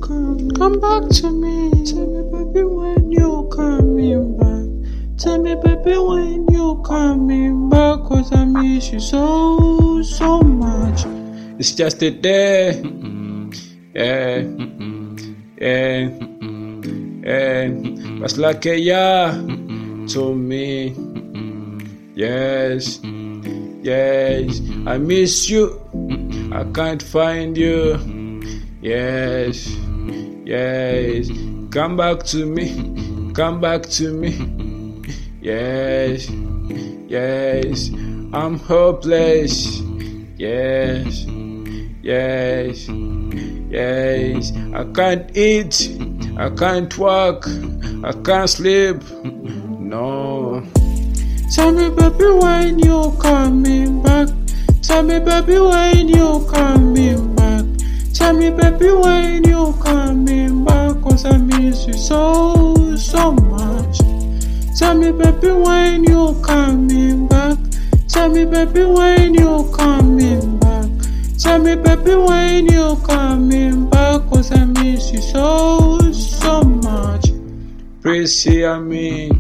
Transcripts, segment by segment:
Come back to me. Tell me, baby, when you're coming back. Tell me, baby, when you're coming back. 'Cause I miss you so much. It's just a day. Yeah. It's like a year to me. Yes. I miss you. I can't find you. Yes. Come back to me. Yes. I'm hopeless. Yes. I can't eat. I can't walk. I can't sleep. No. Tell me, baby, when you're coming back. Tell me, baby, when you're coming back. Tell me, baby, when you're coming back. 'Cause I miss you so much. Tell me, baby, when you're coming back. Tell me, baby, when you're coming back. Tell me, baby, when you're coming back. 'Cause I miss you so much. Please hear me.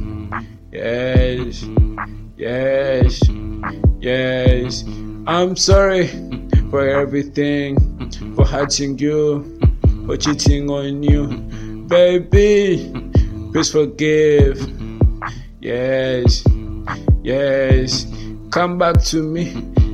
Yes. I'm sorry for everything, for hurting you, for cheating on you. Baby, please forgive. Yes. Come back to me.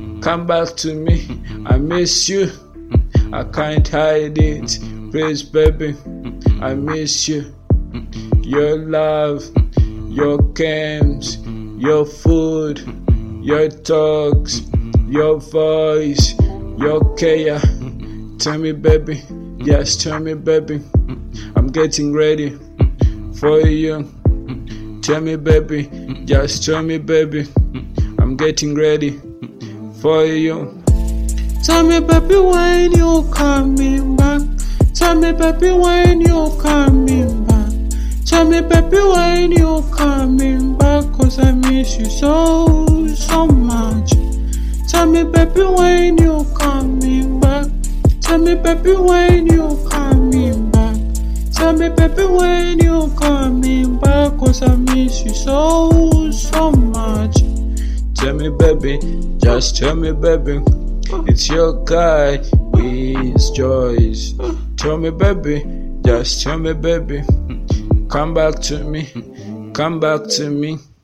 I miss you. I can't hide it. Please, baby, I miss you. Your love, your games, your food, your talks, your voice, your care. Tell me, baby, just tell me, baby, I'm getting ready for you. Tell me, baby, just tell me, baby, I'm getting ready for you. Tell me, baby, when you're coming back. Tell me, baby, when you're coming back. Tell me, baby, when you're coming back. 'Cause I miss you so much. Tell me, baby, when you're coming back. Tell me, baby, when you're coming back. Tell me, baby, when you're coming back. 'Cause I miss you so much. Tell me, baby, just tell me, baby, it's your guy with Joyce. Tell me, baby, just tell me, baby, come back to me.